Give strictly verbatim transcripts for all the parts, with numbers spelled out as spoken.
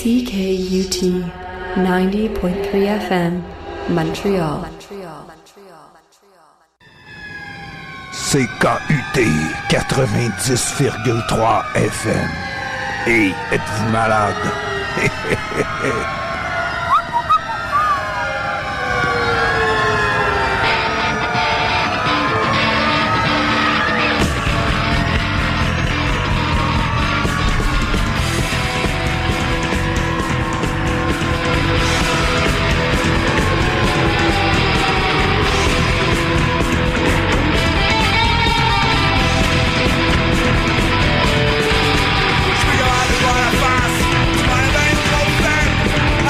C K U T ninety point three F M, Montreal. C K U T quatre-vingt-dix virgule trois F M. Hey, êtes-vous malade? Je regarde voir la face, tu m'en as bien trop fait.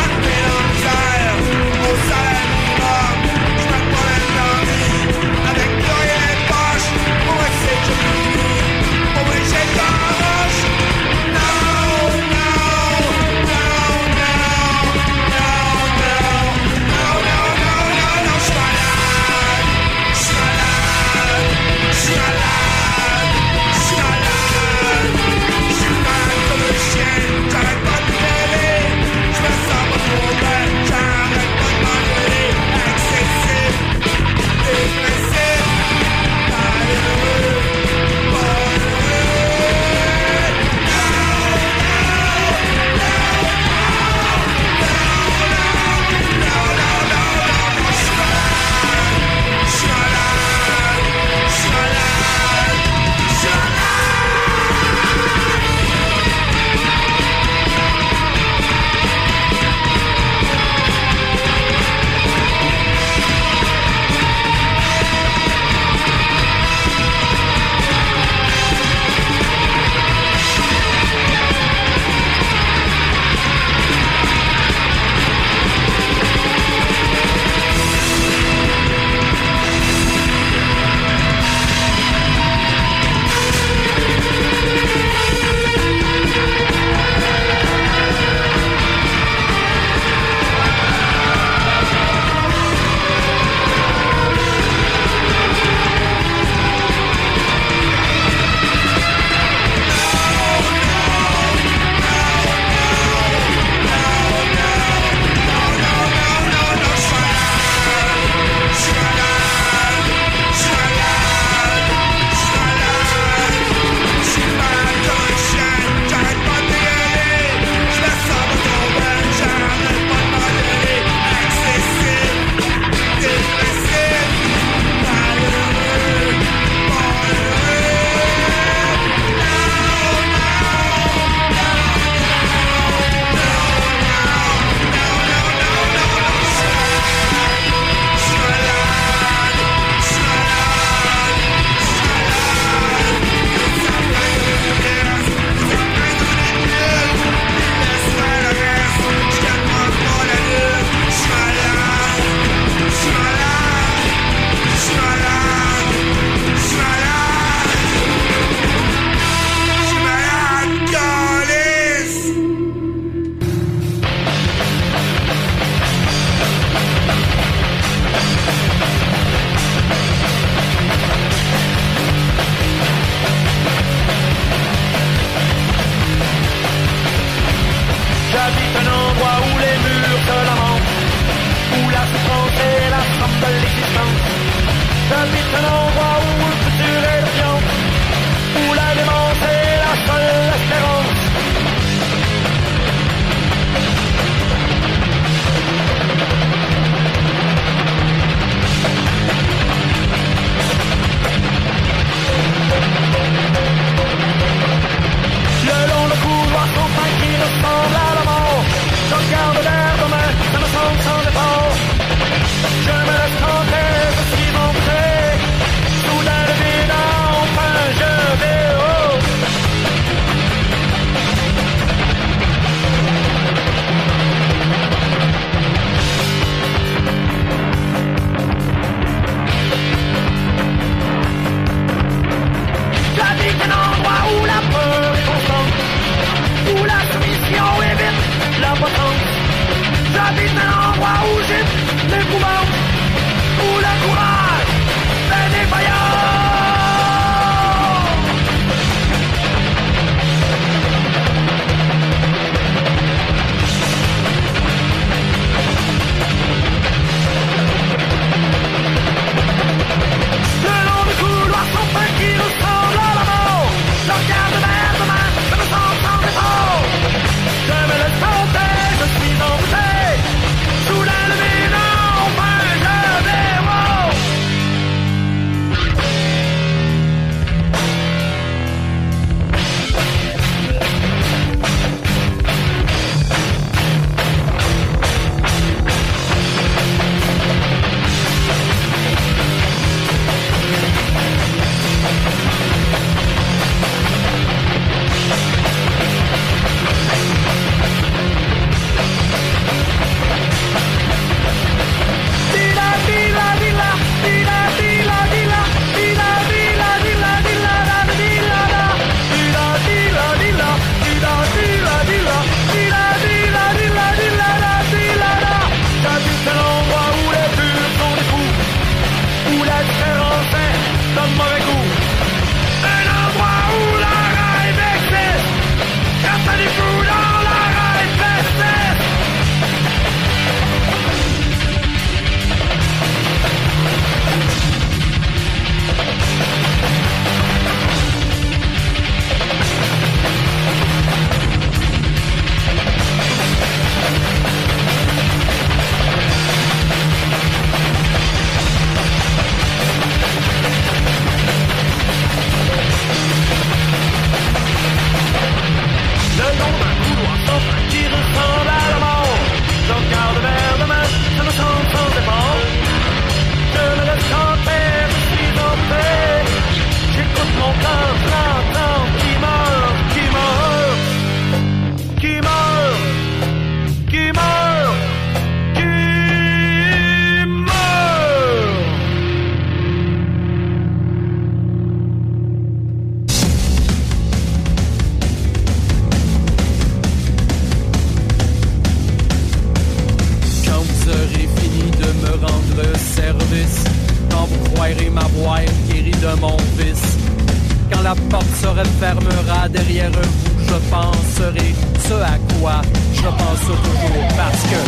la porte se refermera derrière vous, je penserai ce à quoi je pense toujours parce que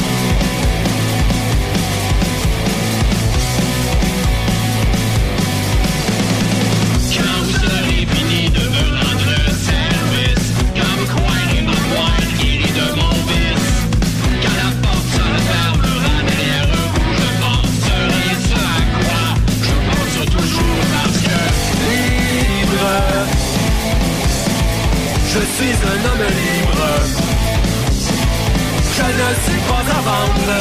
quand vous serez fini de me rendre service, quand vous croirez m'avoir guéri de mon vice, quand la porte se refermera derrière vous, je penserai ce à quoi je pense toujours parce que libre, je suis un homme libre, je ne suis pas à vendre,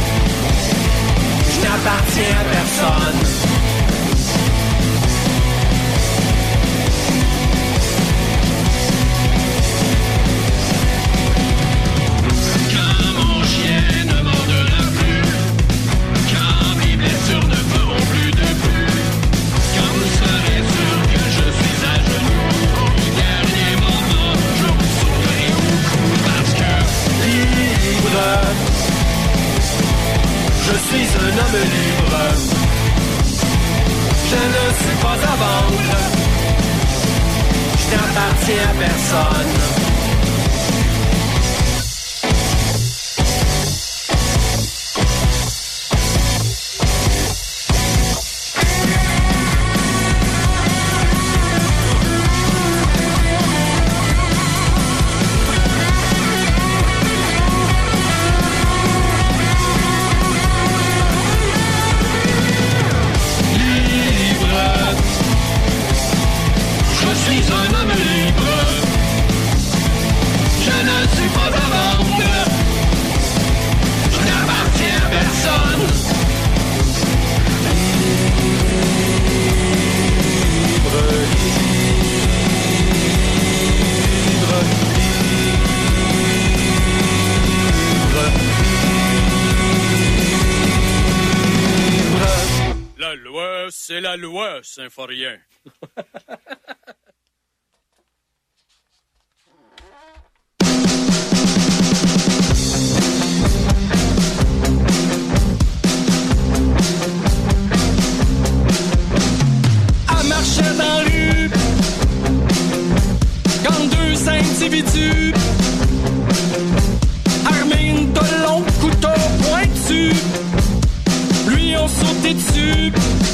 je n'appartiens à personne. Je suis un homme libre, je ne suis pas à vendre, je n'appartiens à personne. C'est la loi, Symphorien. À marcher dans la rue, comme deux individus, armés de longs couteaux pointus, lui ont sauté dessus.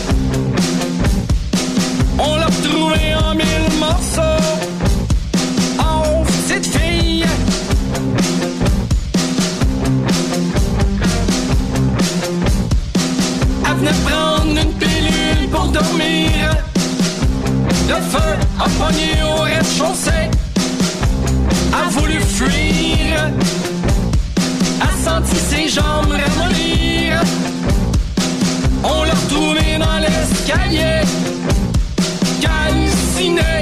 On l'a retrouvé en mille morceaux. Oh, petite fille. Elle venait prendre une pilule pour dormir. Le feu a pogné au rez-de-chaussée. Elle a voulu fuir. Elle a senti ses jambes ramollir. On l'a retrouvé dans l'escalier. Calciné.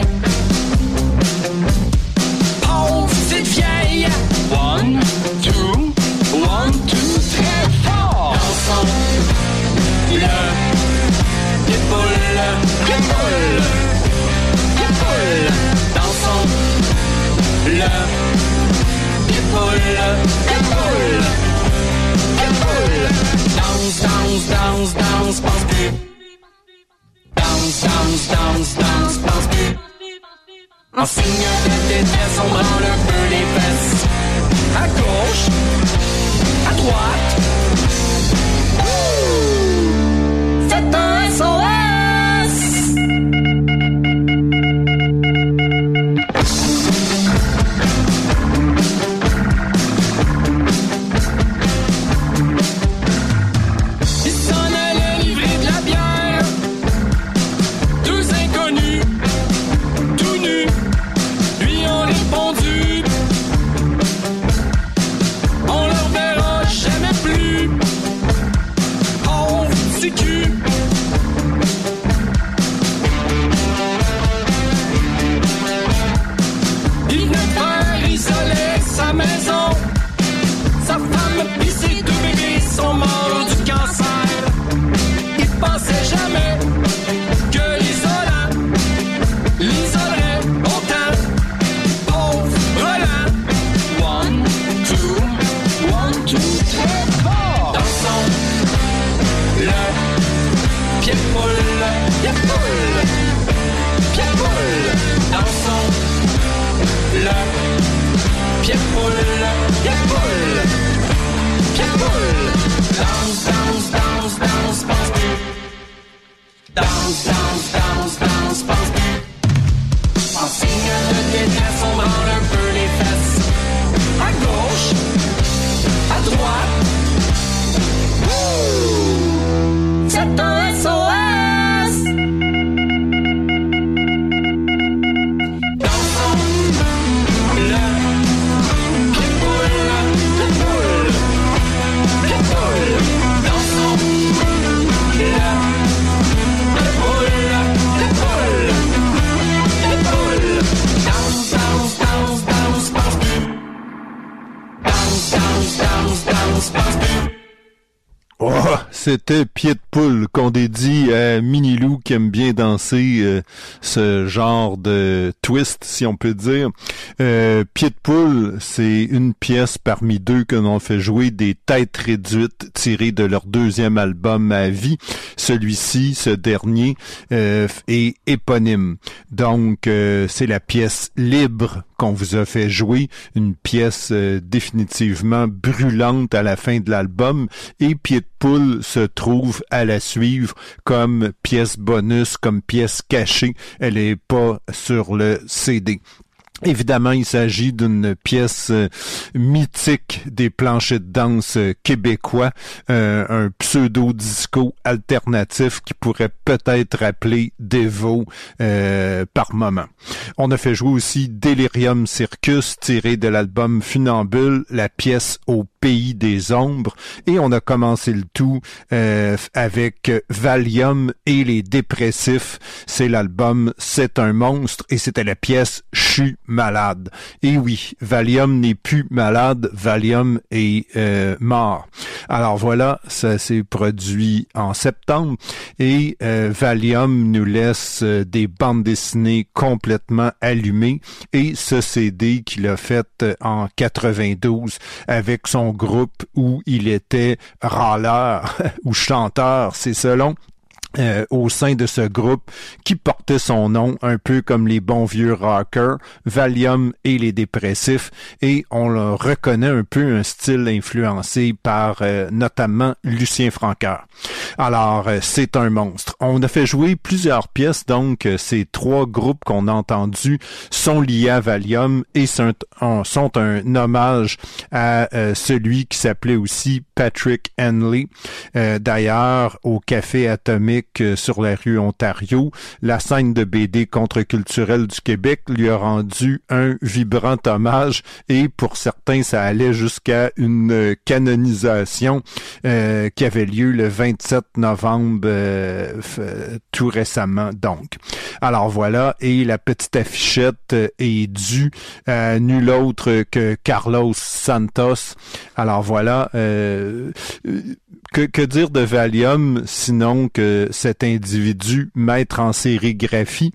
Pauvre petite vieille. One, two, one, two, très fort. Dansons le épaule, épaule, épaule. Dansons le épaule, épaule, épaule. Danse, danse, danse, danse, pense plus. Danse, danse, danse, danse, pense plus. En signe de détresse, on branle un peu les fesses. À gauche, à droite. Ouh, c'est un S O S. Il s'en allait livrer de la bière. Deux inconnus, tout nus, lui ont répondu: on leur verra jamais plus. c'était Pied de Poule qu'on dédie à Minilou qui aime bien danser euh, ce genre de twist, si on peut dire. Euh, Pied de Poule, c'est une pièce parmi deux que l'on fait jouer des Têtes réduites tirées de leur deuxième album à vie. Celui-ci, ce dernier, euh, est éponyme. Donc, euh, c'est la pièce Libre qu'on vous a fait jouer, une pièce euh, définitivement brûlante à la fin de l'album, et Pied de Poule se trouve à la suivre comme pièce bonus, comme pièce cachée. Elle est pas sur le C D. Évidemment, il s'agit d'une pièce euh, mythique des planchers de danse euh, québécois, euh, un pseudo-disco alternatif qui pourrait peut-être rappeler Devo euh, par moment. On a fait jouer aussi Delirium Circus, tiré de l'album Funambule, la pièce Au Pays des Ombres, et on a commencé le tout euh, avec Valium et les Dépressifs. C'est l'album C'est un monstre, et c'était la pièce Chu malade. Et oui, Valium n'est plus malade, Valium est euh, mort. Alors voilà, ça s'est produit en septembre, et euh, Valium nous laisse euh, des bandes dessinées complètement allumées, et ce C D qu'il a fait euh, en quatre-vingt-douze avec son groupe où il était râleur ou chanteur, c'est selon. Euh, au sein de ce groupe qui portait son nom un peu comme les bons vieux rockers, Valium et les Dépressifs, et on le reconnaît un peu un style influencé par euh, notamment Lucien Francoeur. Alors, euh, c'est un monstre. On a fait jouer plusieurs pièces, donc euh, ces trois groupes qu'on a entendus sont liés à Valium et sont, un, sont un hommage à euh, celui qui s'appelait aussi Patrick Henley. Euh, d'ailleurs, au Café Atomique sur la rue Ontario, la scène de B D contre-culturelle du Québec lui a rendu un vibrant hommage, et pour certains, ça allait jusqu'à une canonisation euh, qui avait lieu le vingt-sept novembre euh, f- tout récemment, donc. Alors voilà, et la petite affichette est due à nul autre que Carlos Santos. Alors voilà, euh, que, que dire de Valium, sinon que cet individu, maître en sérigraphie,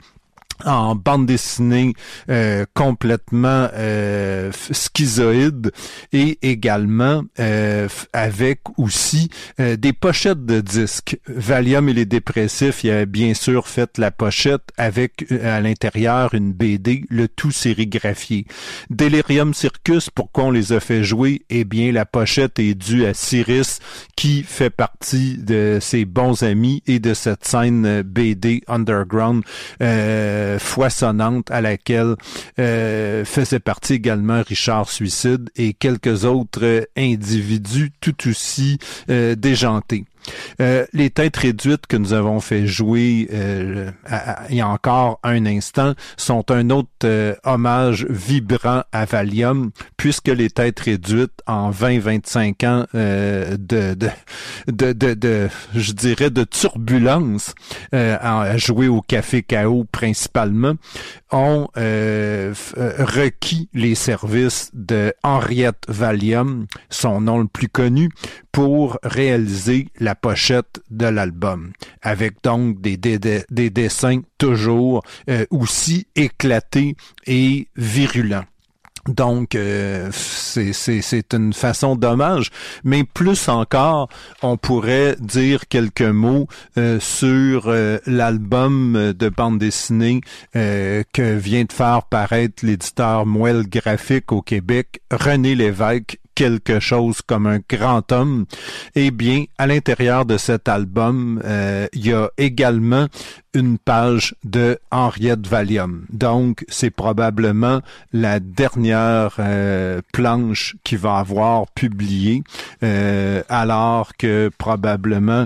en bande dessinée euh, complètement euh, schizoïde, et également euh, avec aussi euh, des pochettes de disques. Valium et les Dépressifs, il a bien sûr fait la pochette avec à l'intérieur une B D, le tout sérigraphié. Delirium Circus, pourquoi on les a fait jouer? Eh bien, la pochette est due à Cyrus, qui fait partie de ses bons amis et de cette scène B D underground euh, foisonnante à laquelle euh, faisait partie également Richard Suicide et quelques autres euh, individus tout aussi euh, déjantés. Euh, les Têtes réduites que nous avons fait jouer euh, à, à, il y a encore un instant sont un autre euh, hommage vibrant à Valium, puisque les Têtes réduites, en vingt à vingt-cinq ans euh, de, de, de, de, de, je dirais, de turbulence euh, à jouer au Café K O principalement, ont euh, requis les services de Henriette Valium, son nom le plus connu, pour réaliser la pochette de l'album, avec donc des, des, des dessins toujours euh, aussi éclatés et virulents. Donc, euh, c'est, c'est, c'est une façon d'hommage, mais plus encore, on pourrait dire quelques mots euh, sur euh, l'album de bande dessinée euh, que vient de faire paraître l'éditeur Moelle Graphique au Québec, René Lévesque, quelque chose comme un grand homme. Eh bien, à l'intérieur de cet album, euh, il y a également une page de Henriette Valium. Donc, c'est probablement la dernière euh, planche qu'il va avoir publiée, euh, alors que probablement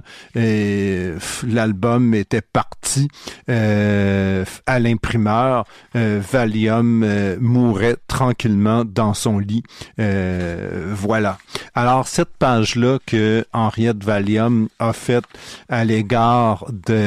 euh, l'album était parti euh, à l'imprimeur. Euh, Valium euh, mourait tranquillement dans son lit. Euh, Voilà. Alors, cette page-là que Henriette Valium a faite à l'égard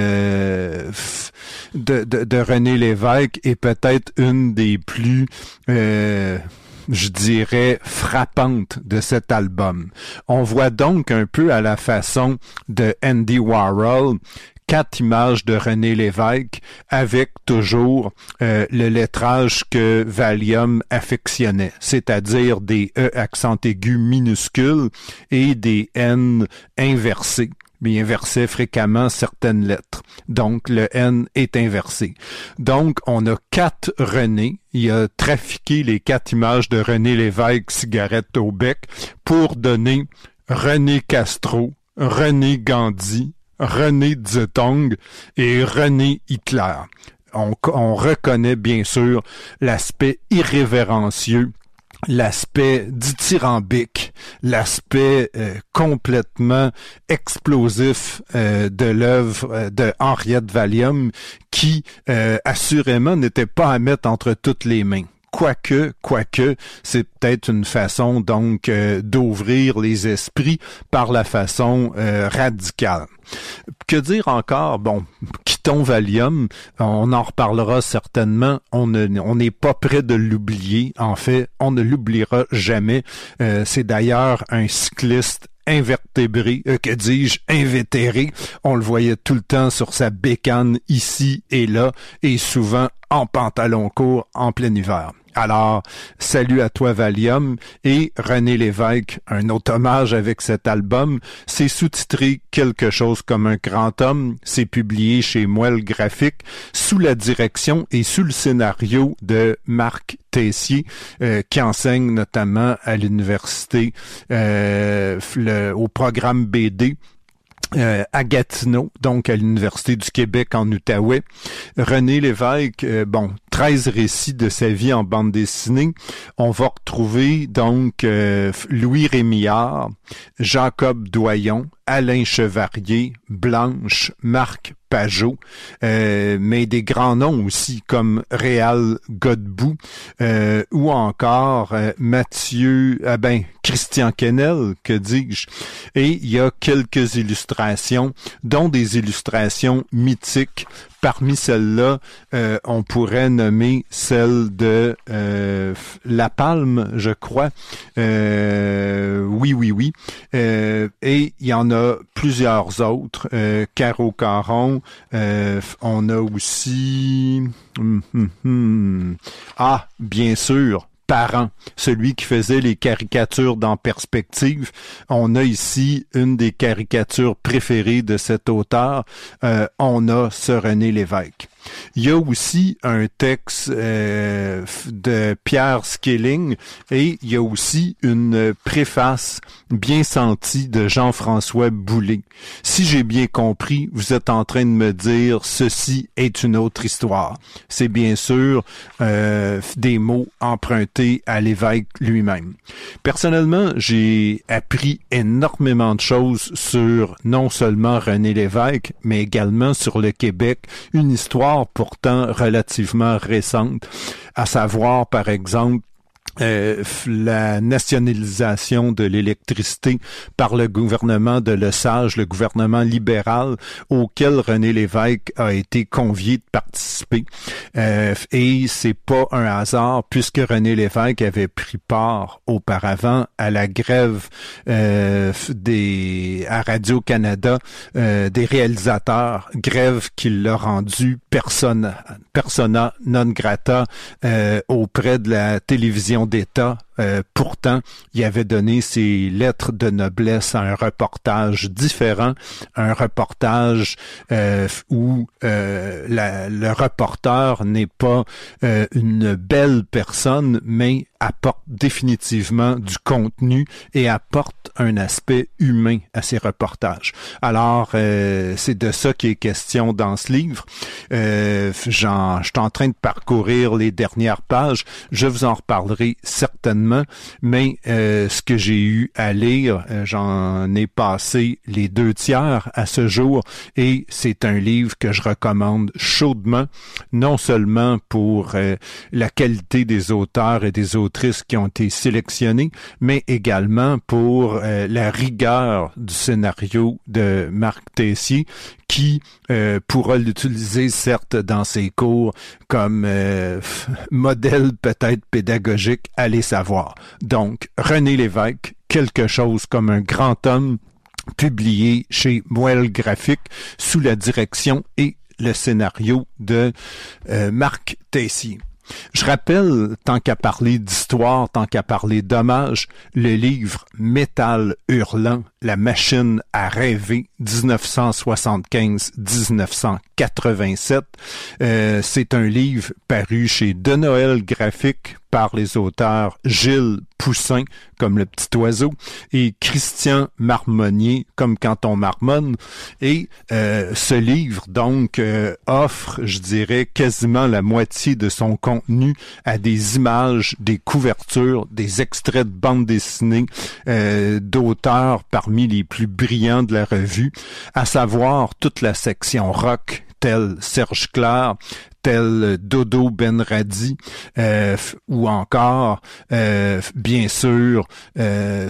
de, de, de, de René Lévesque est peut-être une des plus... Euh, je dirais, frappante de cet album. On voit donc un peu à la façon de Andy Warhol quatre images de René Lévesque avec toujours euh, le lettrage que Valium affectionnait, c'est-à-dire des E accent aigu minuscules et des N inversés. Mais il inversait fréquemment certaines lettres. Donc, le N est inversé. Donc, on a quatre René. Il a trafiqué les quatre images de René Lévesque, cigarette au bec, pour donner René Castro, René Gandhi, René Zetong et René Hitler. On, on reconnaît bien sûr l'aspect irrévérencieux, l'aspect dithyrambique, l'aspect euh, complètement explosif euh, de l'œuvre euh, de Henriette Valium qui euh, assurément n'était pas à mettre entre toutes les mains. Quoique, quoique, c'est peut-être une façon donc euh, d'ouvrir les esprits par la façon euh, radicale. Que dire encore? Bon, quittons Valium, on en reparlera certainement, on ne, on n'est pas près de l'oublier, en fait, on ne l'oubliera jamais. Euh, c'est d'ailleurs un cycliste invertébré, euh, que dis-je, invétéré. On le voyait tout le temps sur sa bécane ici et là, et souvent en pantalon court en plein hiver. Alors, salut à toi Valium et René Lévesque, un autre hommage avec cet album. C'est sous-titré Quelque chose comme un grand homme. C'est publié chez Moelle Graphique sous la direction et sous le scénario de Marc Tessier, euh, qui enseigne notamment à l'université euh, le, au programme B D. Euh, à Gatineau, donc à l'Université du Québec en Outaouais. René Lévesque, euh, bon, treize récits de sa vie en bande dessinée. On va retrouver donc euh, Louis Rémillard, Jacob Doyon, Alain Chevarier, Blanche, Marc Pajot, euh, mais des grands noms aussi comme Réal Godbout euh, ou encore euh, Mathieu, ah ben Christian Quesnel, que dis-je. Et il y a quelques illustrations, dont des illustrations mythiques. Parmi celles-là, euh, on pourrait nommer celle de euh, La Palme, je crois. Euh, oui, oui, oui. Euh, et il y en a plusieurs autres. Euh, Caro Caron. Euh, on a aussi... Hum, hum, hum. Ah, bien sûr. Parent, celui qui faisait les caricatures dans Perspective. On a ici une des caricatures préférées de cet auteur. Euh, on a ce René Lévesque. Il y a aussi un texte euh, de Pierre Skilling et il y a aussi une préface bien sentie de Jean-François Boulay. Si j'ai bien compris, vous êtes en train de me dire « Ceci est une autre histoire ». C'est bien sûr euh, des mots empruntés à Lévesque lui-même. Personnellement, j'ai appris énormément de choses sur non seulement René Lévesque, mais également sur le Québec, une histoire pourtant relativement récente, à savoir par exemple Euh, la nationalisation de l'électricité par le gouvernement de Lesage, le gouvernement libéral auquel René Lévesque a été convié de participer. Euh, et c'est pas un hasard puisque René Lévesque avait pris part auparavant à la grève euh, des à Radio-Canada euh, des réalisateurs, grève qui l'a rendu persona, persona non grata euh, auprès de la télévision d'État. Euh, pourtant, il avait donné ses lettres de noblesse à un reportage différent, un reportage euh, où euh, la, le reporter n'est pas euh, une belle personne, mais apporte définitivement du contenu et apporte un aspect humain à ses reportages. Alors, euh, c'est de ça qu'il est question dans ce livre. Euh, j'en, je suis en train de parcourir les dernières pages. Je vous en reparlerai certainement. Mais euh, ce que j'ai eu à lire, euh, j'en ai passé les deux tiers à ce jour et c'est un livre que je recommande chaudement, non seulement pour euh, la qualité des auteurs et des autrices qui ont été sélectionnés, mais également pour euh, la rigueur du scénario de Marc Tessier qui euh, pourra l'utiliser certes dans ses cours comme euh, modèle peut-être pédagogique, allez savoir. pouvoir. Donc, René Lévesque, quelque chose comme un grand homme, publié chez Moelle Graphique sous la direction et le scénario de euh, Marc Tessier. Je rappelle, tant qu'à parler d'histoire, tant qu'à parler d'hommage, le livre Métal hurlant, la machine à rêver, dix-neuf cent soixante-quinze à dix-neuf cent quatre-vingt-sept. Euh, c'est un livre paru chez De Noël Graphique par les auteurs Gilles Poussin, comme le petit oiseau, et Christian Marmonnier, comme quand on marmonne. Et euh, ce livre, donc, euh, offre, je dirais, quasiment la moitié de son contenu à des images, des couvertures, des extraits de bandes dessinées euh, d'auteurs parmi les plus brillants de la revue, à savoir toute la section rock, tel Serge Clair, tel Dodo Benradi, euh, ou encore, euh, bien sûr, euh,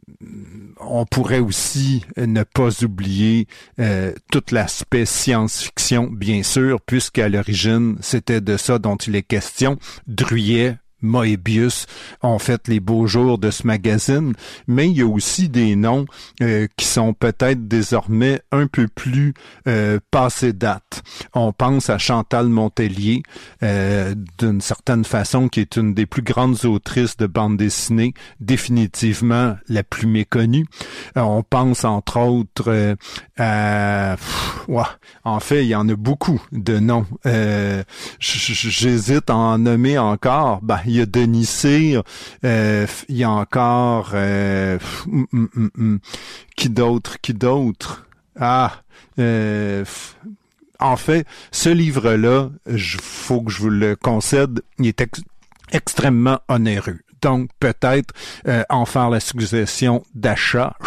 on pourrait aussi ne pas oublier euh, tout l'aspect science-fiction, bien sûr, puisqu'à l'origine, c'était de ça dont il est question. Druyet, Moebius ont fait les beaux jours de ce magazine, mais il y a aussi des noms euh, qui sont peut-être désormais un peu plus euh, passés date. On pense à Chantal Montellier, euh, d'une certaine façon, qui est une des plus grandes autrices de bande dessinée, définitivement la plus méconnue. Euh, on pense entre autres euh, à... Pff, ouais, en fait, il y en a beaucoup de noms. Euh, j'hésite à en nommer encore. Ben, il y a Denis Cyr, euh, il y a encore euh, hum, hum, hum, hum. qui d'autre, qui d'autre? Ah, euh, en fait, ce livre-là, il faut que je vous le concède, il est ex- extrêmement onéreux. Donc, peut-être euh, en faire la suggestion d'achat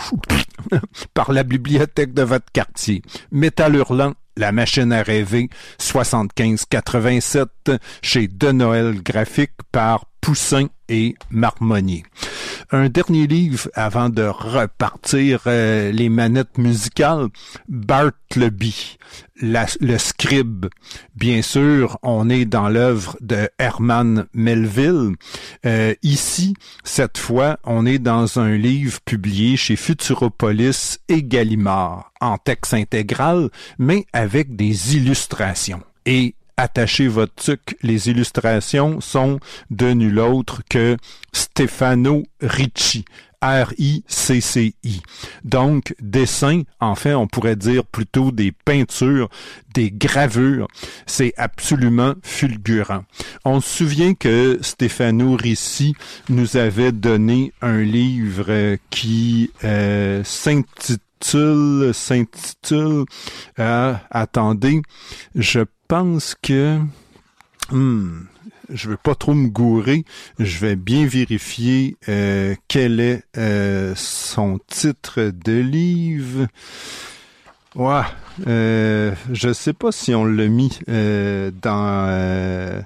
par la bibliothèque de votre quartier. Métal hurlant, la machine à rêver, soixante-quinze quatre-vingt-sept, chez De Noël Graphique par Poussin et Marmonnier. Un dernier livre avant de repartir euh, les manettes musicales, Bartleby, la, le scribe. Bien sûr, on est dans l'œuvre de Herman Melville. Euh, ici, cette fois, on est dans un livre publié chez Futuropolis et Gallimard, en texte intégral, mais avec des illustrations. Et attachez votre tuque, les illustrations sont de nul autre que Stefano Ricci, R I C C I. Donc, dessin, en fait, on pourrait dire plutôt des peintures, des gravures. C'est absolument fulgurant. On se souvient que Stefano Ricci nous avait donné un livre qui euh, s'intitule, s'intitule, euh, attendez, je pense que... Hmm, je veux pas trop me gourer. Je vais bien vérifier euh, quel est euh, son titre de livre. Ouais, euh, je sais pas si on l'a mis euh, dans... Euh,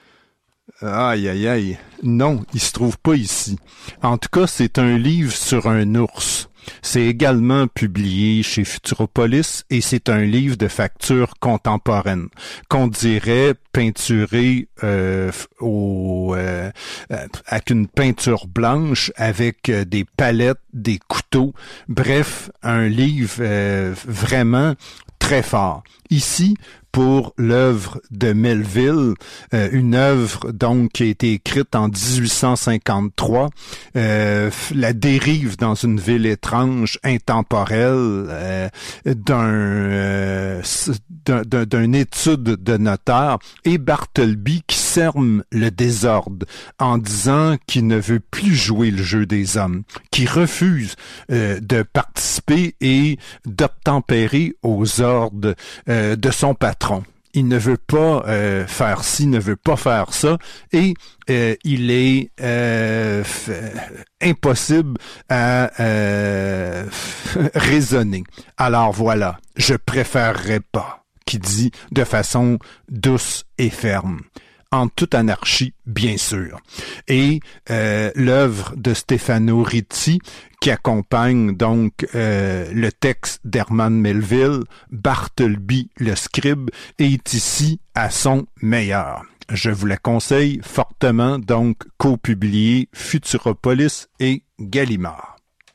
aïe, aïe, aïe. Non, il se trouve pas ici. En tout cas, c'est un livre sur un ours. C'est également publié chez Futuropolis et c'est un livre de facture contemporaine qu'on dirait peinturé euh, au, euh, avec une peinture blanche, avec euh, des palettes, des couteaux. Bref, un livre euh, vraiment très fort. Ici, pour l'œuvre de Melville, euh, une œuvre donc qui a été écrite en dix-huit cent cinquante-trois, euh, la dérive dans une ville étrange, intemporelle, euh, d'un, euh, d'un, d'un, d'une étude de notaire, et Bartleby qui cerme le désordre en disant qu'il ne veut plus jouer le jeu des hommes, qui refuse euh, de participer et d'obtempérer aux ordres euh, de son patron. Il ne veut pas euh, faire ci, ne veut pas faire ça, et euh, il est euh, f- impossible à euh, raisonner. Alors voilà, je préférerais pas, qui dit de façon douce et ferme. En toute anarchie, bien sûr. Et euh, l'œuvre de Stefano Ricci, qui accompagne donc euh, le texte d'Herman Melville, Bartleby le scribe, est ici à son meilleur. Je vous la conseille fortement, donc copublié Futuropolis et Gallimard.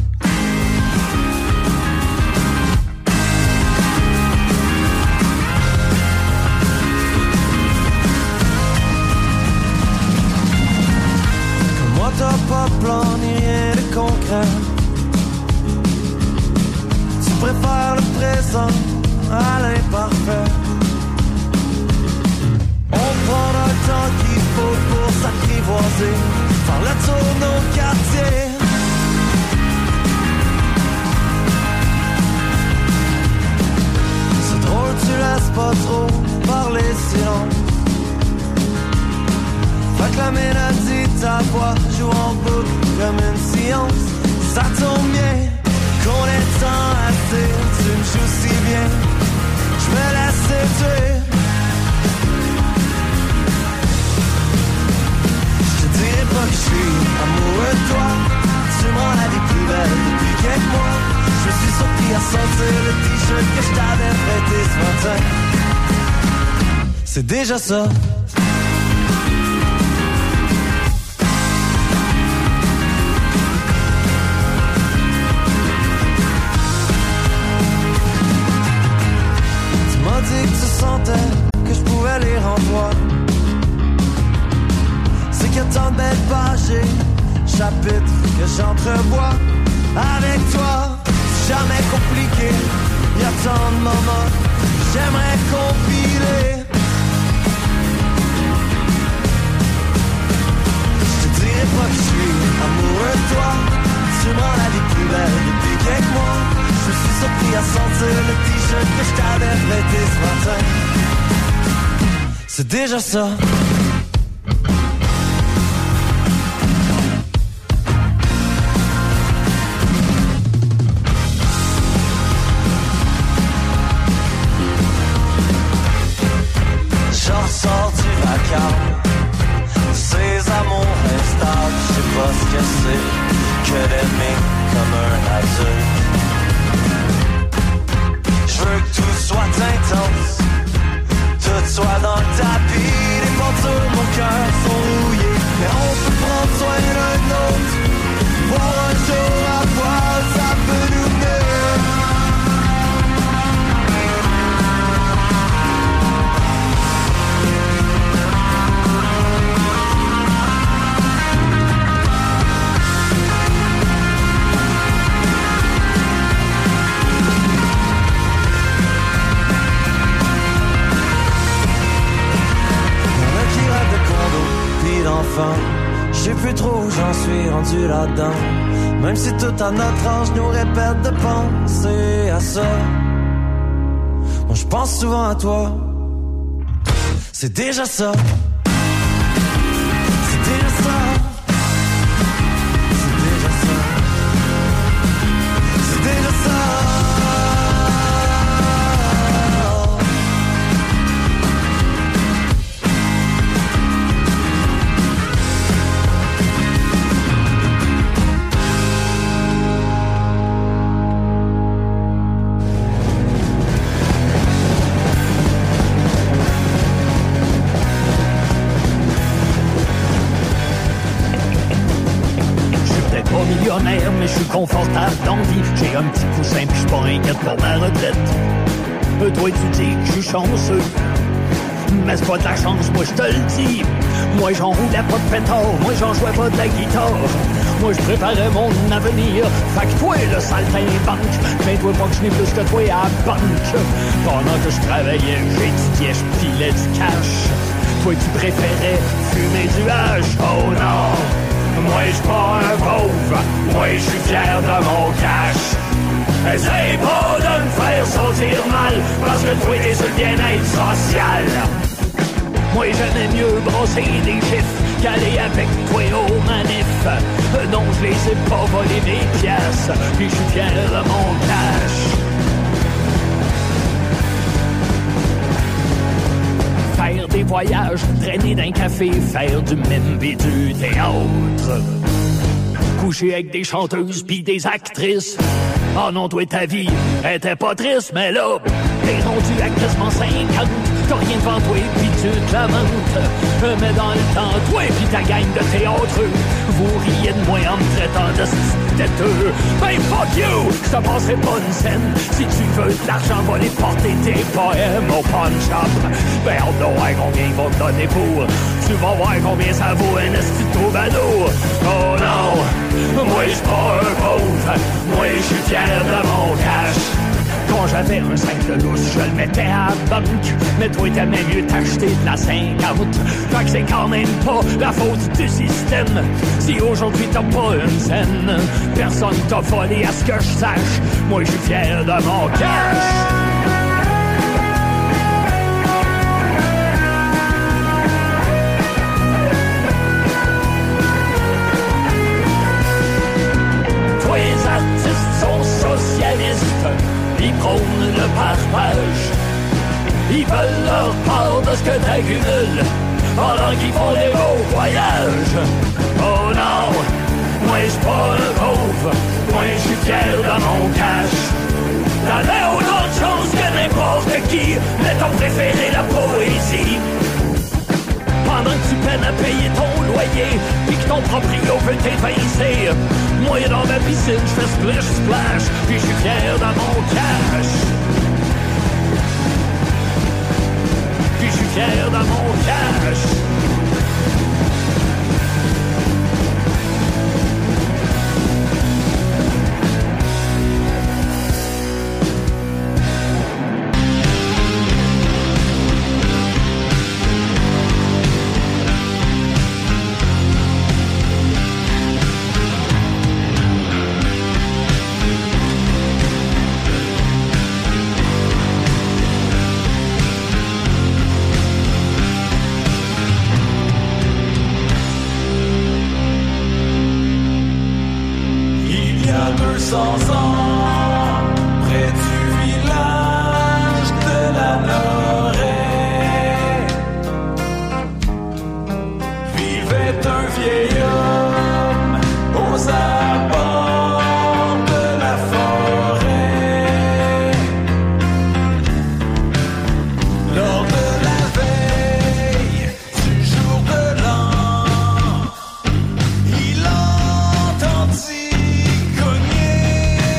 Moi t'as pas de plan ni rien de concret. Tu préfères le présent à l'imparfait. On prend le temps qu'il faut pour s'apprivoiser, faire le tour de nos quartiers. C'est drôle, tu laisses pas trop parler silence. Fait que la mélodie de ta voix joue en boucle comme une science. Ça tombe bien qu'on ait tant assez, tu me joues si bien, je me laisse tuer. Je te dirai pas que je suis amoureux de toi, tu me rends la vie plus belle depuis quelques mois. Je suis surpris à sentir le t-shirt que je t'avais prêté ce matin. C'est déjà ça. Que tu sentais que je pouvais lire en toi. C'est qu'il y a tant de belles pages et chapitres que j'entrevois avec toi. C'est jamais compliqué, il y a tant de moments que j'aimerais compiler. Je te dirai pas que je suis amoureux de toi, tu me rends la vie plus belle depuis quelques mois. Je suis surpris à sentir le t-shirt que je t'avais prêté ce matin. C'est déjà ça. Je ressors du vacarme, ces amours instables, je sais pas ce que c'est que d'aimer comme un adulte. Je veux que tout soit intense, tout soit dans le tapis. Les portes mon cœur sont rouillées, mais on peut prendre soin d'un autre. Voir un jour à voir, ça peut nous mener. D'enfant, je sais plus trop où j'en suis rendu là-dedans. Même si tout à notre âge nous répète de penser à ça. Moi je pense souvent à toi. C'est déjà ça. C'est déjà ça. C'est déjà ça. C'est déjà ça. Mais je suis confortable dans la vie. J'ai un petit coussin pis je suis pas inquiète pour ma retraite. Euh, toi tu dis que je suis chanceux, mais c'est pas de la chance, moi je te le dis. Moi j'en roulais pas de pétard, moi j'en jouais pas de la guitare. Moi je préparais mon avenir, fait que toi le saltimbanque, mais toi pas que je n'ai plus que toi à la banque. Pendant que je travaillais, j'étudiais, je pilais du cash. Toi tu préférais fumer du hache, oh non. Moi j'suis pas un pauvre, moi j'suis fier de mon cash. Essaye pas de me faire sentir mal, parce que toi t'es sur le bien-être social. Moi j'aimais mieux brosser des chiffres qu'aller avec toi aux manifs. Non, je les ai pas volé mes pièces, puis j'suis fier de mon cash. Faire des voyages, traîner d'un café, faire du mime pis du théâtre. Coucher avec des chanteuses pis des actrices. Oh non, toi ta vie était pas triste, mais là, t'es rendu à quasiment cinquante. T'as rien devant toi pis tu te lamentes. Mais dans le temps, toi pis ta gang de théâtre, vous riez de moi en me traitant de têteux. Ben fuck you, j'te passerai pas une scène. Si tu veux de l'argent, va les porter tes poèmes au pawn shop. Ben on doit voir combien ils vont te donner pour. Tu vas voir combien ça vaut un esti de troubadour. Oh non, moi j'suis pas un pauvre, moi j'suis fier de mon cash. Quand j'avais un cinq de lousse, je le mettais à la banque. Mais toi t'aimais mieux t'acheter de la cinquante. Fait que c'est quand même pas la faute du système. Si aujourd'hui t'as pas une scène, personne t'a volé à ce que je sache. Moi je suis fier de mon cash. Toi les artistes sont socialistes. Ils prônent le partage. Ils veulent leur part de ce que t'accumules pendant qu'ils font des beaux voyages. Oh non, moi j'suis pas un pauvre, moi j'suis fier de mon cash. T'avais autant de chance que n'importe qui, mais t'as préféré la poésie. Pendant que tu peines à payer ton loyer, pis que ton proprio veut t'évincer, moi dans ma piscine j'fais splish splash, pis j'suis fier de mon cash. Pis j'suis fier de mon cash. Sans ans, près du village de la Lorraine, vivait un vieil homme aux abords de la forêt. Lors de la veille du jour de l'an, il entendit cogner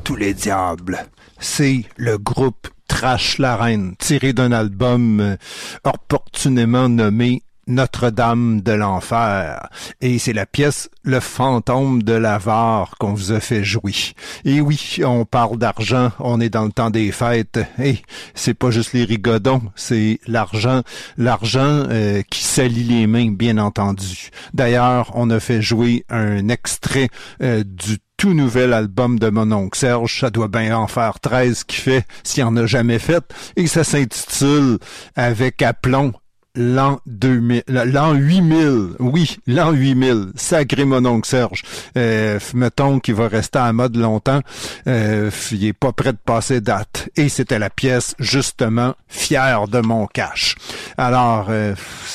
tous les diables. C'est le groupe Trash la Reine, tiré d'un album euh, opportunément nommé Notre-Dame de l'Enfer. Et c'est la pièce Le Fantôme de l'Avare qu'on vous a fait jouer. Et oui, on parle d'argent, on est dans le temps des fêtes. Et c'est pas juste les rigodons, c'est l'argent, l'argent euh, qui salit les mains, bien entendu. D'ailleurs, on a fait jouer un extrait euh, du tout nouvel album de mon oncle Serge, ça doit bien en faire treize qui fait, s'il en a jamais fait, et ça s'intitule avec aplomb l'an deux mille, l'an huit mille, oui, l'an huit mille, sacré mon oncle Serge, euh, mettons qu'il va rester à mode longtemps, euh, il est pas prêt de passer date, et c'était la pièce, justement, Fier de mon cash. Alors, euh,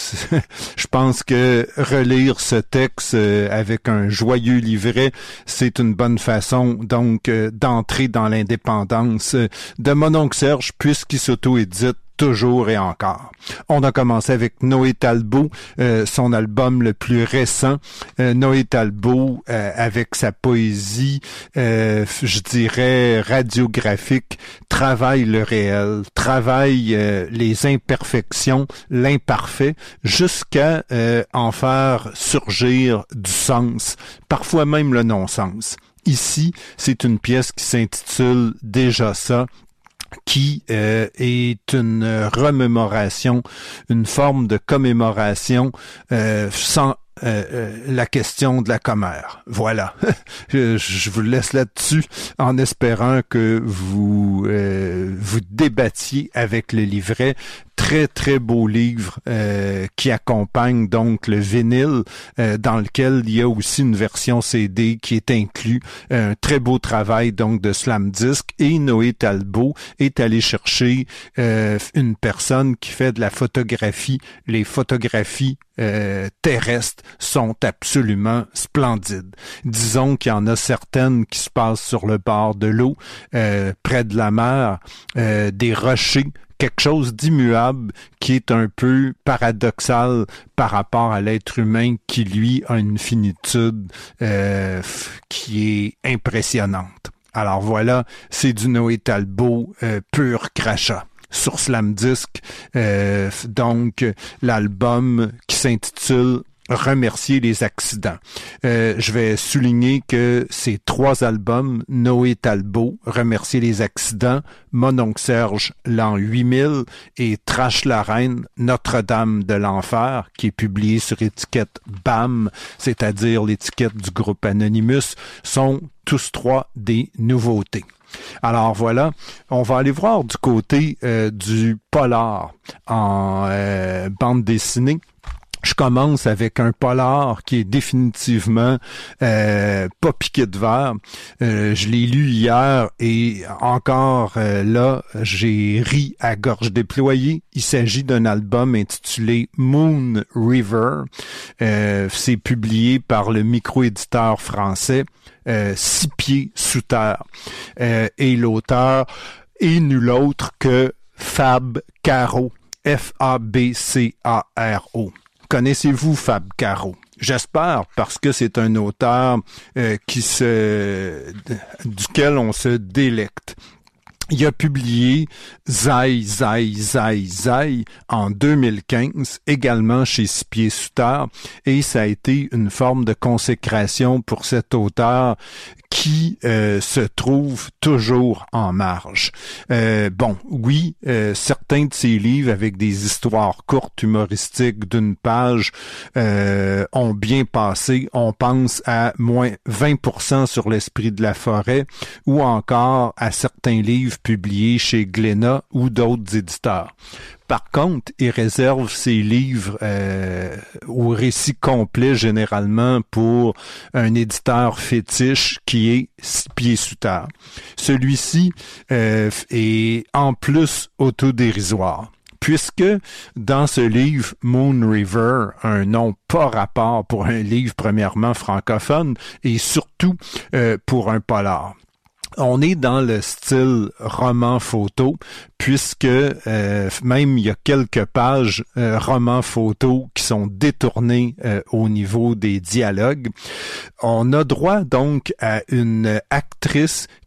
je pense que relire ce texte euh, avec un joyeux livret, c'est une bonne façon, donc, euh, d'entrer dans l'indépendance euh, de mon oncle Serge, puisqu'il s'auto-édite toujours et encore. On a commencé avec Noé Talbot, euh, son album le plus récent. Euh, Noé Talbot, euh, avec sa poésie, euh, je dirais radiographique, travaille le réel, travaille euh, les imperfections, l'imparfait, jusqu'à euh, en faire surgir du sens, parfois même le non-sens. Ici, c'est une pièce qui s'intitule Déjà ça, qui euh, est une remémoration, une forme de commémoration euh, sans euh, euh, la question de la commère. Voilà. je, je vous laisse là-dessus en espérant que vous euh, vous débattiez avec le livret. Très, très beau livre euh, qui accompagne donc le vinyle, euh, dans lequel il y a aussi une version C D qui est inclus. Un très beau travail donc de Slam Disc. Et Noé Talbot est allé chercher euh, une personne qui fait de la photographie. Les photographies euh, terrestres sont absolument splendides. Disons qu'il y en a certaines qui se passent sur le bord de l'eau, euh, près de la mer, euh, des rochers, quelque chose d'immuable qui est un peu paradoxal par rapport à l'être humain qui, lui, a une finitude euh, qui est impressionnante. Alors voilà, c'est du Noé Talbot euh, pur crachat sur Slam Disc. Euh, donc, l'album qui s'intitule Remercier les accidents. Euh, je vais souligner que ces trois albums, Noé Talbot, Remercier les accidents, Mon oncle Serge, l'an huit mille et Trash la Reine, Notre-Dame de l'Enfer, qui est publié sur étiquette B A M, c'est-à-dire l'étiquette du groupe Anonymous, sont tous trois des nouveautés. Alors voilà, on va aller voir du côté euh, du polar en euh, bande dessinée. Je commence avec un polar qui est définitivement euh, pas piqué de verre. Euh, je l'ai lu hier et encore euh, là, j'ai ri à gorge déployée. Il s'agit d'un album intitulé Moon River. Euh, c'est publié par le micro-éditeur français euh, Six Pieds sous terre. Euh, et l'auteur est nul autre que Fab Caro. F A B C A R O. Connaissez-vous Fab Caro? J'espère, parce que c'est un auteur euh, qui se, duquel on se délecte. Il a publié Zai, Zai, Zai, Zai en deux mille quinze, également chez Six Pieds sous terre, et ça a été une forme de consécration pour cet auteur qui euh, se trouve toujours en marge. Euh, bon, oui, euh, certains de ses livres avec des histoires courtes, humoristiques, d'une page, euh, ont bien passé. On pense à moins vingt pour cent sur l'esprit de la forêt, ou encore à certains livres publiés chez Glénat ou d'autres éditeurs. Par contre, il réserve ses livres euh, au récit complet généralement pour un éditeur fétiche qui est Six Pieds sous terre. Celui-ci euh, est en plus autodérisoire, puisque dans ce livre, Moon River, un nom pas rapport pour un livre premièrement francophone et surtout euh, pour un polar. On est dans le style roman photo, puisque euh, même il y a quelques pages euh, roman photo qui sont détournées euh, au niveau des dialogues. On a droit donc à une actrice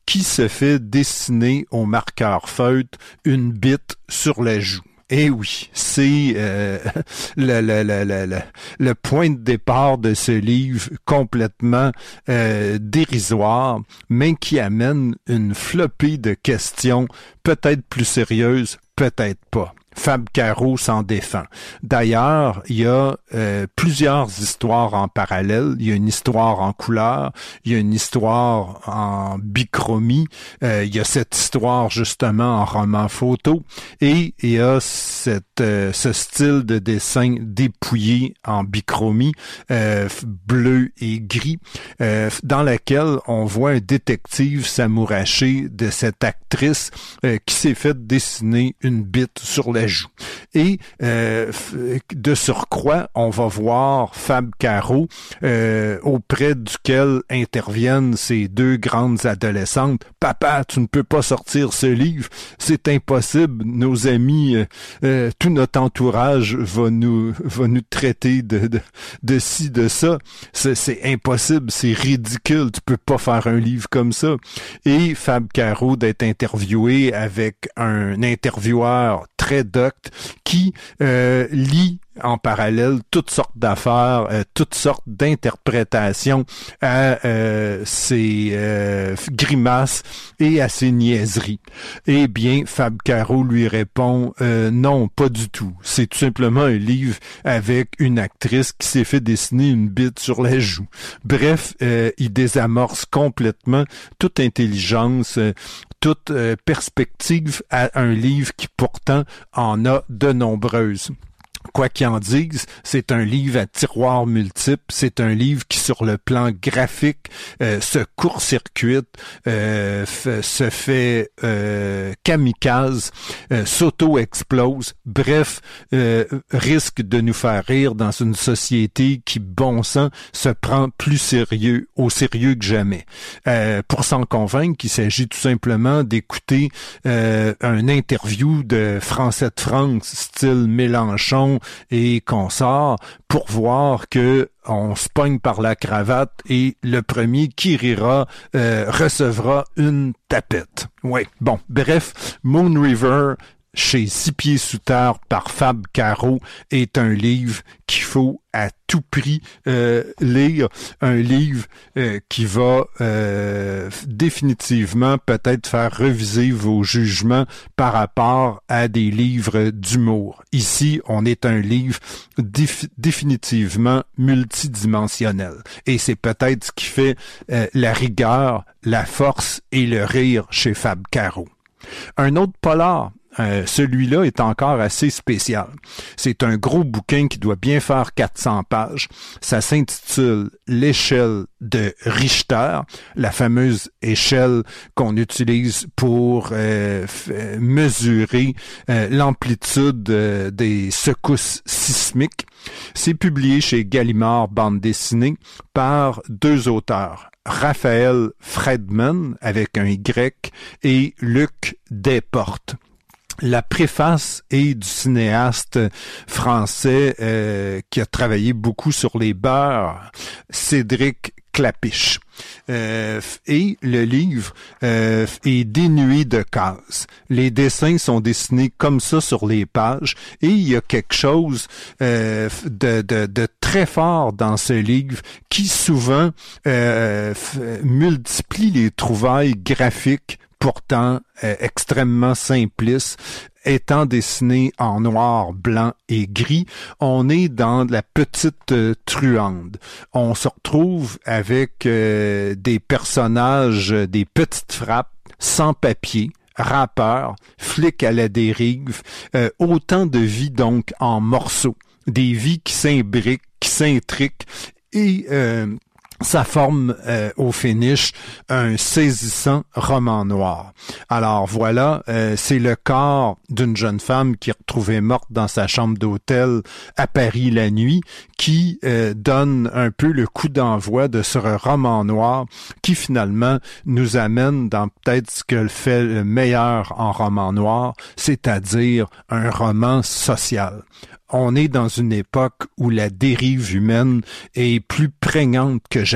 qui se fait dessiner au marqueur feutre une bite sur la joue. Eh oui, c'est euh, le, le, le, le, le, le point de départ de ce livre complètement euh, dérisoire, mais qui amène une flopée de questions, peut-être plus sérieuses, peut-être pas. Fab Caro s'en défend. D'ailleurs, il y a euh, plusieurs histoires en parallèle. Il y a une histoire en couleur, il y a une histoire en bichromie, euh, il y a cette histoire justement en roman photo, et il y a cette, euh, ce style de dessin dépouillé en bichromie, euh, bleu et gris, euh, dans laquelle on voit un détective s'amouracher de cette actrice euh, qui s'est fait dessiner une bite sur la joue. Et euh, de surcroît, on va voir Fab Caro, euh, auprès duquel interviennent ces deux grandes adolescentes. « Papa, tu ne peux pas sortir ce livre, c'est impossible, nos amis, euh, euh, tout notre entourage va nous va nous traiter de, de, de ci, de ça. C'est, c'est impossible, c'est ridicule, tu peux pas faire un livre comme ça. » Et Fab Caro d'être interviewé avec un intervieweur très docte qui euh, lit en parallèle toutes sortes d'affaires, euh, toutes sortes d'interprétations à euh, ces euh, grimaces et à ces niaiseries. Eh bien, Fab Caro lui répond euh, non, pas du tout. C'est tout simplement un livre avec une actrice qui s'est fait dessiner une bite sur la joue. Bref, euh, il désamorce complètement toute intelligence, euh, toute euh, perspective à un livre qui pourtant en a de nombreuses. Quoi qu'il en dise, c'est un livre à tiroirs multiples, c'est un livre qui, sur le plan graphique, euh, se court-circuite, euh, f- se fait euh, kamikaze, euh, s'auto-explose, bref, euh, risque de nous faire rire dans une société qui, bon sang, se prend plus sérieux, au sérieux que jamais. Euh, pour s'en convaincre, il s'agit tout simplement d'écouter euh, un interview de Français de France, style Mélenchon, et consorts, pour voir que on se pogne par la cravate et le premier qui rira euh, recevra une tapette. Ouais, bon, bref, Moon River chez Six Pieds Sous Terre par Fab Caro est un livre qu'il faut à tout prix euh, lire, un livre euh, qui va euh, définitivement peut-être faire reviser vos jugements par rapport à des livres d'humour. Ici, on est un livre défi- définitivement multidimensionnel et c'est peut-être ce qui fait euh, la rigueur, la force et le rire chez Fab Caro. Un autre polar, Euh, celui-là est encore assez spécial. C'est un gros bouquin qui doit bien faire quatre cents pages. Ça s'intitule « L'échelle de Richter », la fameuse échelle qu'on utilise pour euh, f- mesurer euh, l'amplitude euh, des secousses sismiques. C'est publié chez Gallimard Bande dessinée par deux auteurs, Raphaël Friedman avec un Y et Luc Desportes. La préface est du cinéaste français euh, qui a travaillé beaucoup sur les beurs, Cédric Klapisch. Euh, et le livre euh, est dénué de cases. Les dessins sont dessinés comme ça sur les pages et il y a quelque chose euh, de, de, de très fort dans ce livre qui souvent euh, f- multiplie les trouvailles graphiques pourtant euh, extrêmement simpliste, étant dessiné en noir, blanc et gris. On est dans la petite euh, truande. On se retrouve avec euh, des personnages, euh, des petites frappes, sans papier, rappeurs, flics à la dérive, euh, autant de vies donc en morceaux, des vies qui s'imbriquent, qui s'intriquent et euh, ça forme euh, au finish un saisissant roman noir. Alors voilà, euh, c'est le corps d'une jeune femme qui est retrouvée morte dans sa chambre d'hôtel à Paris la nuit, qui euh, donne un peu le coup d'envoi de ce roman noir qui finalement nous amène dans peut-être ce que fait le meilleur en roman noir, c'est-à-dire un roman social. On est dans une époque où la dérive humaine est plus prégnante que jamais.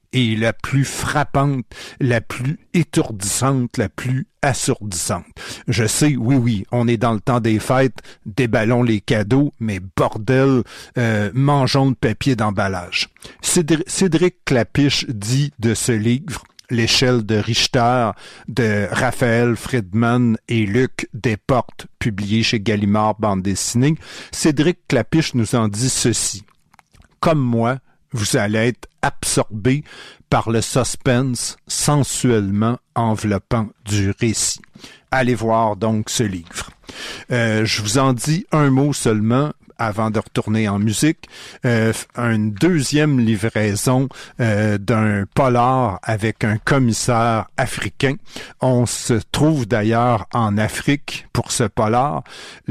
et la plus frappante, la plus étourdissante, la plus assourdissante. Je sais, oui, oui, on est dans le temps des fêtes, déballons les cadeaux, mais bordel, euh, mangeons le papier d'emballage. Cédric, Cédric Klapisch dit de ce livre, L'échelle de Richter, de Raphaël Friedman et Luc Desportes, publié chez Gallimard Bande dessinée, Cédric Klapisch nous en dit ceci. Comme moi, vous allez être absorbé par le suspense sensuellement enveloppant du récit. Allez voir donc ce livre. Euh, je vous en dis un mot seulement avant de retourner en musique. Euh, une deuxième livraison euh, d'un polar avec un commissaire africain. On se trouve d'ailleurs en Afrique pour ce polar.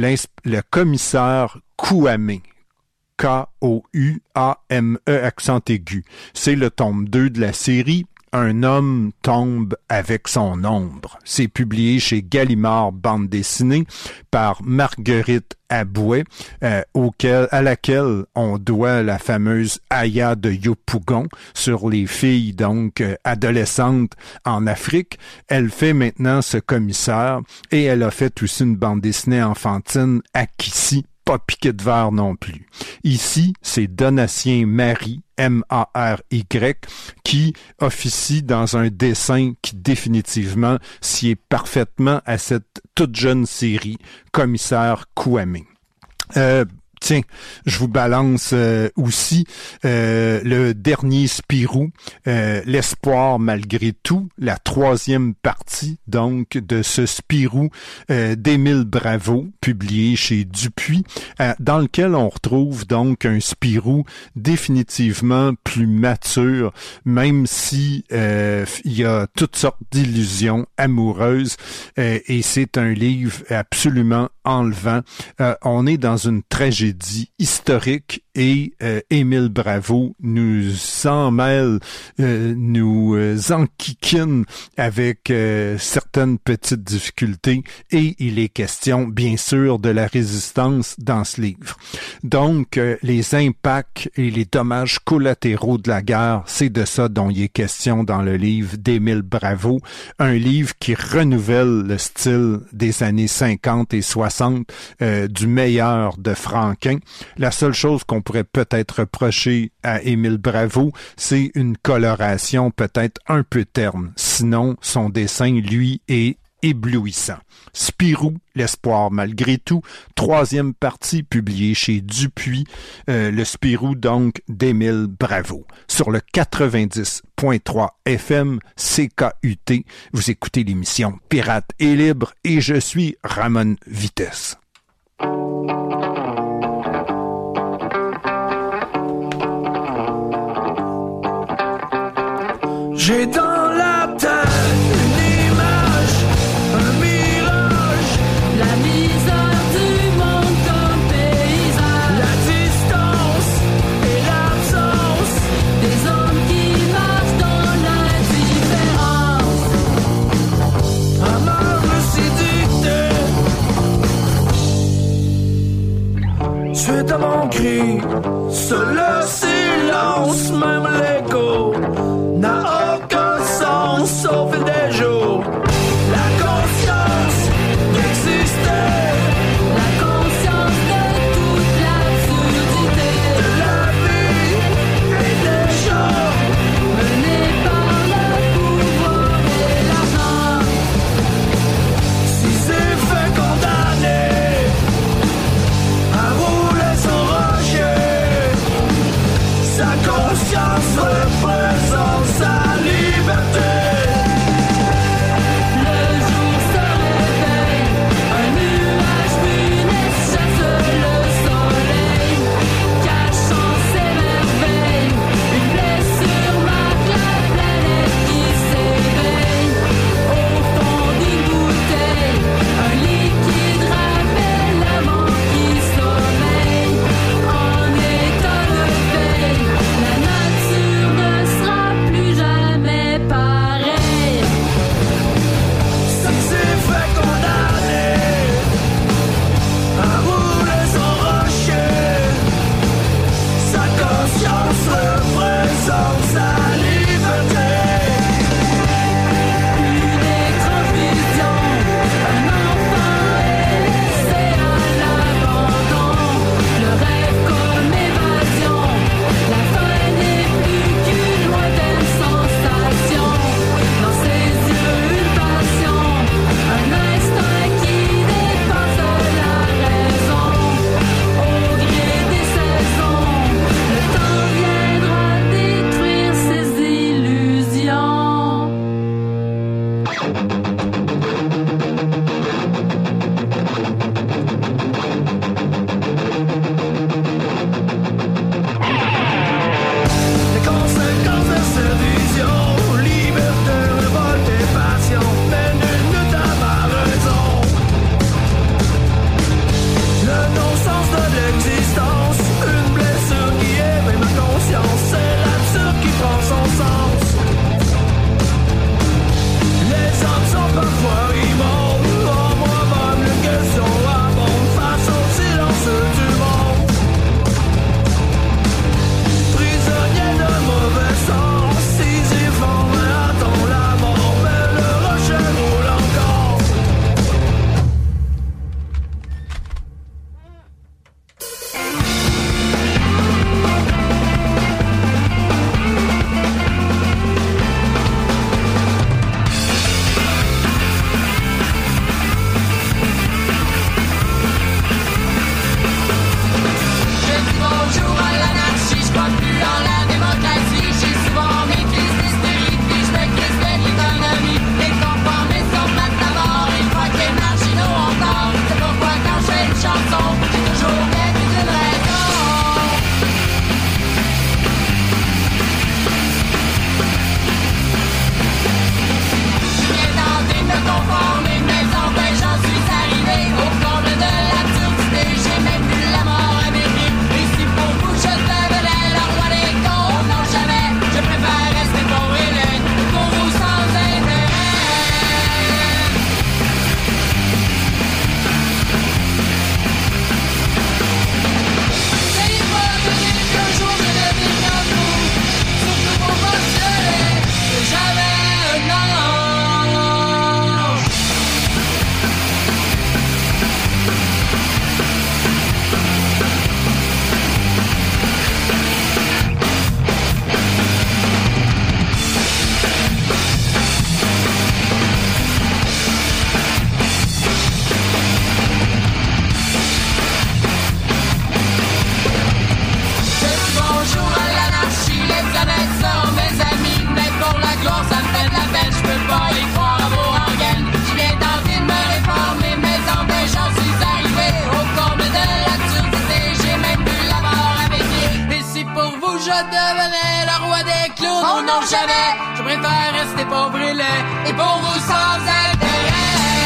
Le commissaire Kouamé. K O U A M E accent aigu. C'est le tome deux de la série. Un homme tombe avec son ombre. C'est publié chez Gallimard Bande dessinée par Marguerite Aboué, euh, auquel, à laquelle on doit la fameuse Aya de Yopougon sur les filles donc euh, adolescentes en Afrique. Elle fait maintenant ce commissaire et elle a fait aussi une bande dessinée enfantine à Kissy, pas piqué de verre non plus. Ici, c'est Donatien Marie, M A R Y, qui officie dans un dessin qui définitivement sied parfaitement à cette toute jeune série, Commissaire Kouamé. Euh, Tiens, je vous balance euh, aussi euh, le dernier Spirou, euh, l'espoir malgré tout, la troisième partie donc de ce Spirou euh, d'Émile Bravo, publié chez Dupuis, euh, dans lequel on retrouve donc un Spirou définitivement plus mature, même si euh, il y a toutes sortes d'illusions amoureuses, euh, et c'est un livre absolument enlevant. Euh, on est dans une tragédie historique et euh, Émile Bravo nous s'en mêle, euh, nous euh, enquiquine avec euh, certaines petites difficultés et il est question bien sûr de la résistance dans ce livre. Donc euh, les impacts et les dommages collatéraux de la guerre, c'est de ça dont il est question dans le livre d'Émile Bravo, un livre qui renouvelle le style des années cinquante et soixante, euh, du meilleur de Franquin. La seule chose qu'on pourrait peut-être reprocher à Émile Bravo, c'est une coloration peut-être un peu terne. Sinon, son dessin, lui, est éblouissant. Spirou, l'espoir malgré tout, troisième partie publiée chez Dupuis, euh, le Spirou donc d'Émile Bravo. Sur le quatre-vingt-dix point trois F M C K U T, vous écoutez l'émission Pirate et Libre et je suis Ramon Vitesse. J'ai dans la tête une image, un mirage, la misère du monde comme paysage, la distance et l'absence des hommes qui marchent dans l'indifférence. Un mal me séductait. Suite à mon cri, seul le silence, même l'écho n'a aucun sens au fil des jours. La conscience d'exister, la conscience de toute l'absurdité de la vie et des gens menée par le pouvoir et l'argent. Si c'est fait condamné à rouler sans rocher, sa conscience représente gloire, ça me fait de la peine, je peux pas y croire à vos rengaines. Je viens tenter de me réformer, mais en vrai j'en suis arrivé au comble de l'absurdité. J'ai même bu la mort avec lui. Et si pour vous je devenais le roi des clowns, oh non jamais, je préfère rester pauvre et laid, et pour vous sans intérêt.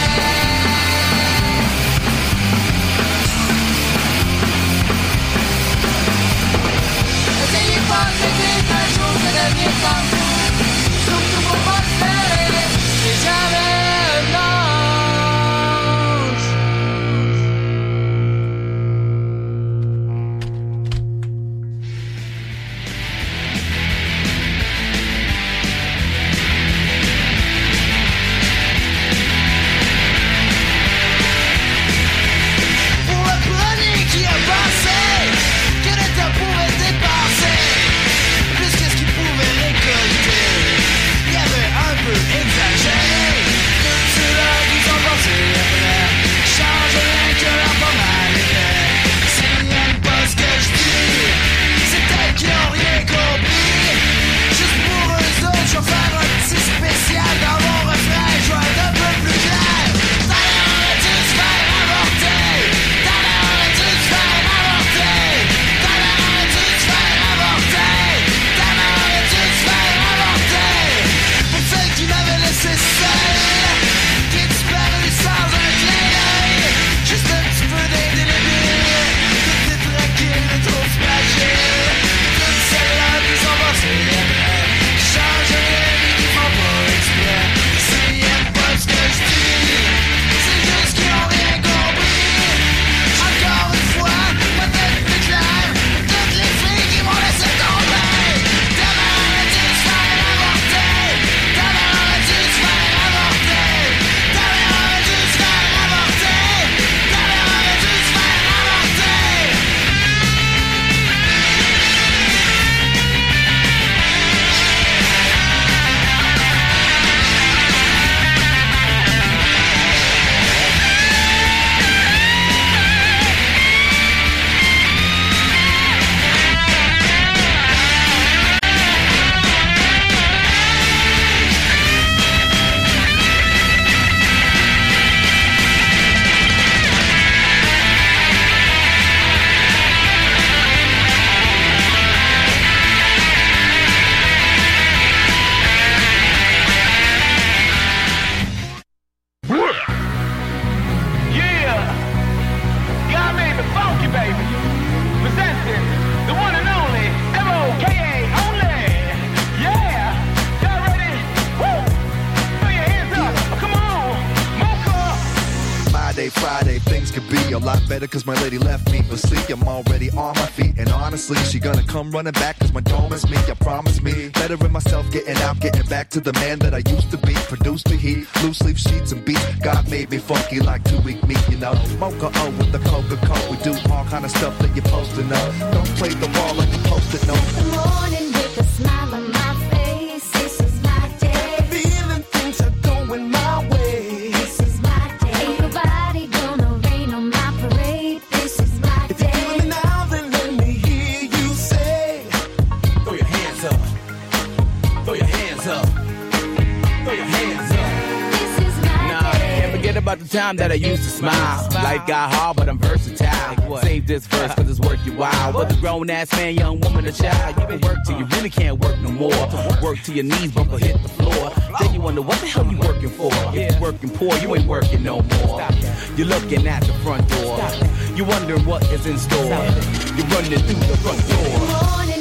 Essayez pas de dire un jour de devenir comme vous, surtout pour pas se faire, c'est jamais un ange. Pour le premier qui a passé, quel état pouvait dépasser, plus qu'est-ce qu'il pouvait récolter, il y avait un peu exagéré. Tous ceux-là qui sont passés après changent rien que leur pas mal épais. S'ils n'aiment pas ce que je dis, c'est peut-être qu'ils n'ont rien compris. Juste pour eux autres, je vais faire un petit spécial dans mon refrain, je vais être un peu plus clair. T'as l'air de se faire avorter, t'as l'air de se faire avorter, t'as l'air de se faire avorter, t'as l'air de se faire avorter. Pour celle qui m'avait laissé seul, qui est disparue sans un clin d'œil, juste un petit peu d'indélébile, tout est tranquille, de trop fragile. Toutes celles-là qui sont passées après, qui changent rien et qui font pas exprès. S'ils n'aiment pas ce que je dis, c'est juste qu'ils n'ont rien compris. Encore une fois, peut-être plus clair, toutes les filles qui m'ont laissé tomber. T'avais arrêté de se faire avorter, t'avais arrêté de se faire avorter, t'avais arrêté de se faire avorter, t'avais arrêté de se faire avorter. Yeah! God made me funky, baby. Presenting the one and only M O K A only. Yeah! Y'all ready? Woo! Throw your hands up. Come on. Mocha. My day, Friday, things could be a lot better cause my lady left me. But see, I'm already on my feet. And honestly, she gonna come running back cause my dome is me. I promise me. Better in myself, getting out, getting back to the man that I used to be. Produce the heat, loose sleeve sheets and beats. God made me funky like two week meat, you know. Mocha O with the Coca-Cola. We do all kind of stuff that you're supposed to know. Don't play the ball like you're supposed to know. The morning with a smile on my face, this is my day. Feeling things are going my way. This is my day. Ain't nobody gonna rain on my parade. This is my If you're feeling me day. now, then let me hear you say, throw your hands up, throw your hands up, throw your hands up. This is my Nah, day. can't forget about the time that I used to smile. Life got hard, but I'm versatile. Save this verse, cause it's worth your while. Whether grown ass man, young woman, or child, you can work till you really can't work no more. Work till your knees buckle hit the floor. Then you wonder what the hell you working for. If you working poor, you ain't working no more. You're looking at the front door. You're wondering what is in store. You're running through the front door. Morning